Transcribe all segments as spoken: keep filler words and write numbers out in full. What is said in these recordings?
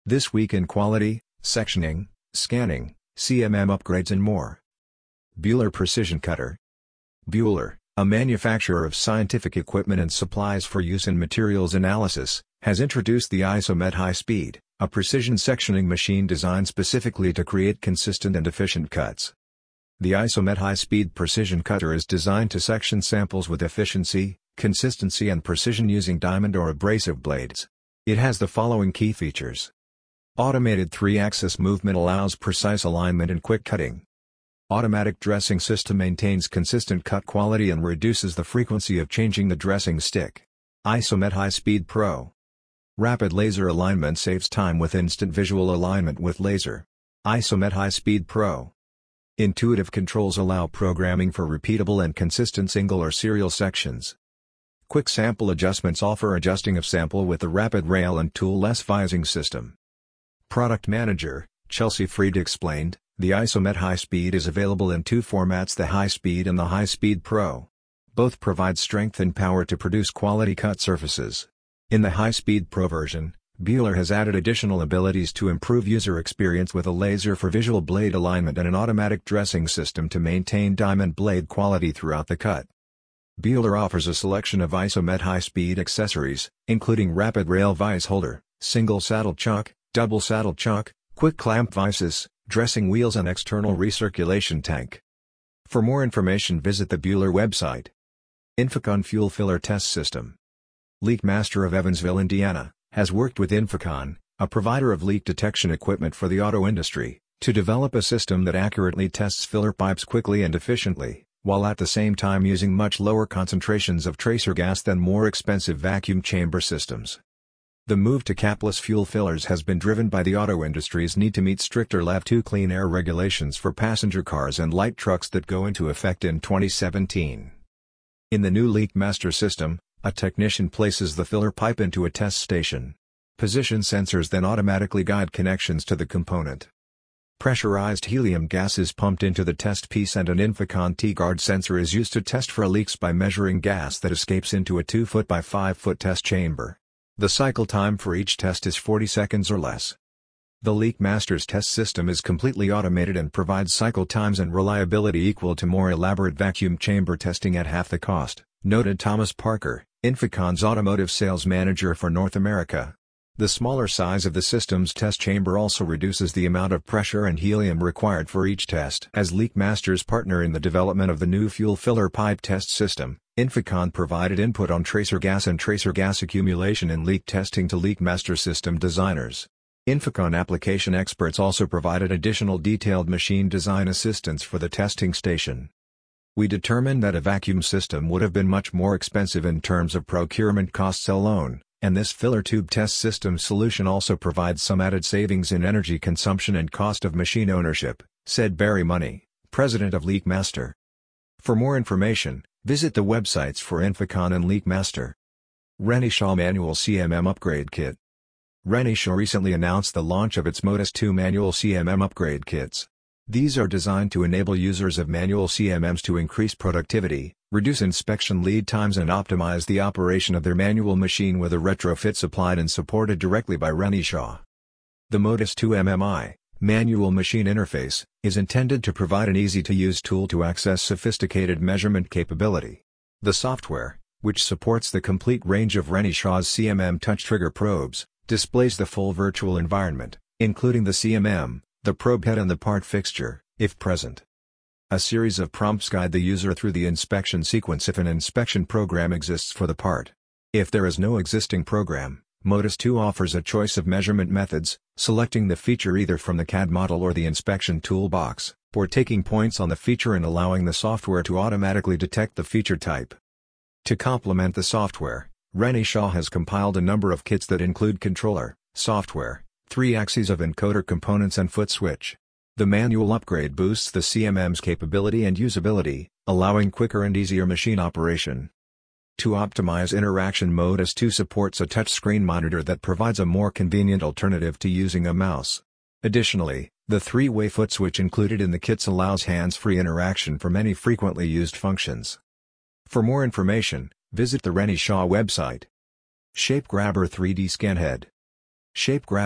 This week in quality, sectioning, scanning, C M M upgrades and more. Buehler Precision Cutter. Buehler, a manufacturer of scientific equipment and supplies for use in materials analysis, has introduced the IsoMet High Speed, a precision sectioning machine designed specifically to create consistent and efficient cuts. The IsoMet High Speed Precision Cutter is designed to section samples with efficiency, consistency and precision using diamond or abrasive blades. It has the following key features. Automated three axis movement allows precise alignment and quick cutting. Automatic dressing system maintains consistent cut quality and reduces the frequency of changing the dressing stick. IsoMet High Speed Pro. Rapid laser alignment saves time with instant visual alignment with laser. IsoMet High Speed Pro. Intuitive controls allow programming for repeatable and consistent single or serial sections. Quick sample adjustments offer adjusting of sample with the rapid rail and tool-less vising system. Product Manager, Chelsea Freed explained, the IsoMet High Speed is available in two formats, the High Speed and the High Speed Pro. Both provide strength and power to produce quality cut surfaces. In the High Speed Pro version, Buehler has added additional abilities to improve user experience with a laser for visual blade alignment and an automatic dressing system to maintain diamond blade quality throughout the cut. Buehler offers a selection of IsoMet High Speed accessories, including rapid rail vise holder, single saddle chuck, double saddle chuck, quick clamp vices, dressing wheels and external recirculation tank. For more information visit the Buehler website. Inficon Fuel Filler Test System. LeakMaster of Evansville, Indiana, has worked with Inficon, a provider of leak detection equipment for the auto industry, to develop a system that accurately tests filler pipes quickly and efficiently, while at the same time using much lower concentrations of tracer gas than more expensive vacuum chamber systems. The move to capless fuel fillers has been driven by the auto industry's need to meet stricter L E V two clean air regulations for passenger cars and light trucks that go into effect in twenty seventeen. In the new LeakMaster system, a technician places the filler pipe into a test station. Position sensors then automatically guide connections to the component. Pressurized helium gas is pumped into the test piece and an Inficon T-Guard sensor is used to test for leaks by measuring gas that escapes into a two foot by five foot test chamber. The cycle time for each test is forty seconds or less. The LeakMaster's test system is completely automated and provides cycle times and reliability equal to more elaborate vacuum chamber testing at half the cost, noted Thomas Parker, Inficon's automotive sales manager for North America. The smaller size of the system's test chamber also reduces the amount of pressure and helium required for each test. As LeakMaster's partner in the development of the new fuel filler pipe test system, Inficon provided input on tracer gas and tracer gas accumulation in leak testing to LeakMaster system designers. Inficon application experts also provided additional detailed machine design assistance for the testing station. We determined that a vacuum system would have been much more expensive in terms of procurement costs alone, and this filler tube test system solution also provides some added savings in energy consumption and cost of machine ownership, said Barry Money, president of LeakMaster. For more information, visit the websites for Inficon and LeakMaster. Renishaw Manual C M M Upgrade Kit. Renishaw recently announced the launch of its Modus two manual C M M upgrade kits. These are designed to enable users of manual C M Ms to increase productivity, reduce inspection lead times and optimize the operation of their manual machine with a retrofit supplied and supported directly by Renishaw. The Modus two M M I, Manual Machine Interface, is intended to provide an easy-to-use tool to access sophisticated measurement capability. The software, which supports the complete range of Renishaw's C M M touch trigger probes, displays the full virtual environment, including the C M M, the probe head and the part fixture, if present. A series of prompts guide the user through the inspection sequence if an inspection program exists for the part. If there is no existing program, Modus two offers a choice of measurement methods, selecting the feature either from the C A D model or the inspection toolbox, or taking points on the feature and allowing the software to automatically detect the feature type. To complement the software, Renishaw has compiled a number of kits that include controller, software, three axes of encoder components and foot switch. The manual upgrade boosts the C M M's capability and usability, allowing quicker and easier machine operation. To optimize interaction, Modus two supports a touchscreen monitor that provides a more convenient alternative to using a mouse. Additionally, the three-way foot switch included in the kits allows hands-free interaction for many frequently used functions. For more information, visit the Renishaw website. Shape Grabber three D Scan Head. Shape Grabber,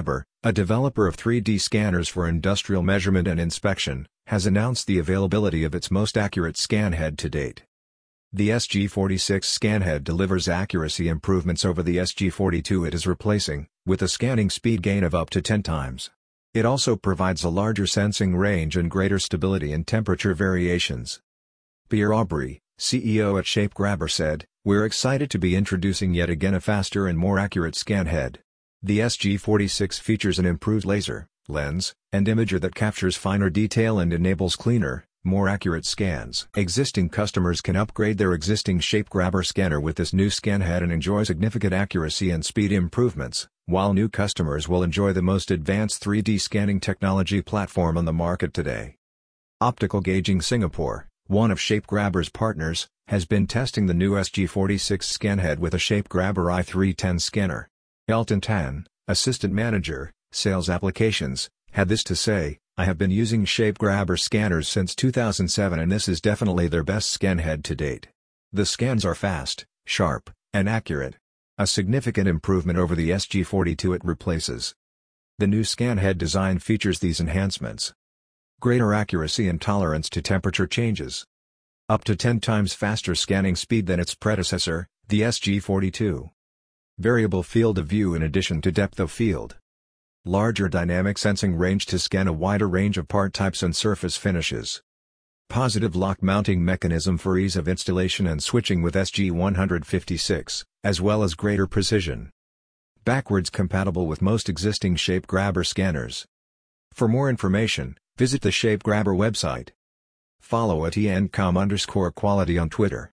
a developer of three D scanners for industrial measurement and inspection, has announced the availability of its most accurate scan head to date. The S G forty-six scan head delivers accuracy improvements over the S G forty-two it is replacing, with a scanning speed gain of up to ten times. It also provides a larger sensing range and greater stability in temperature variations. Pierre Aubry, C E O at ShapeGrabber said, "We're excited to be introducing yet again a faster and more accurate scan head. The S G forty-six features an improved laser, lens, and imager that captures finer detail and enables cleaner, more accurate scans." Existing customers can upgrade their existing ShapeGrabber scanner with this new scan head and enjoy significant accuracy and speed improvements, while new customers will enjoy the most advanced three D scanning technology platform on the market today. Optical Gauging Singapore, one of ShapeGrabber's partners, has been testing the new S G forty-six scan head with a ShapeGrabber i three ten scanner. Elton Tan, Assistant Manager, Sales Applications, had this to say, "I have been using ShapeGrabber scanners since two thousand seven and this is definitely their best scan head to date. The scans are fast, sharp, and accurate. A significant improvement over the S G forty-two it replaces." The new scan head design features these enhancements: greater accuracy and tolerance to temperature changes. Up to ten times faster scanning speed than its predecessor, the S G forty-two. Variable field of view in addition to depth of field. Larger dynamic sensing range to scan a wider range of part types and surface finishes. Positive lock mounting mechanism for ease of installation and switching with S G one fifty-six, as well as greater precision. Backwards compatible with most existing ShapeGrabber scanners. For more information, visit the ShapeGrabber website. Follow at encom underscore quality on Twitter.